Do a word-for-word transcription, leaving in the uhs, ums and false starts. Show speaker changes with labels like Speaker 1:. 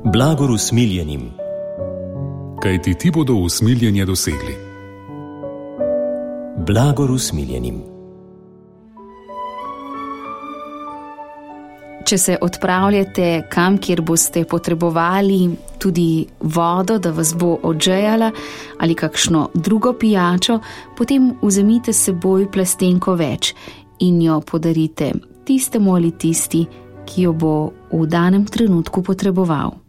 Speaker 1: Blagor usmiljenim,
Speaker 2: kajti ti bodo usmiljenje dosegli.
Speaker 1: Blagor usmiljenim.
Speaker 3: Če se odpravljate kam, kjer boste potrebovali tudi vodo, da vas bo odžejala, ali kakšno drugo pijačo, potem vzemite s seboj plastenko več in jo podarite tistemu ali tisti, ki jo bo v danem trenutku potreboval.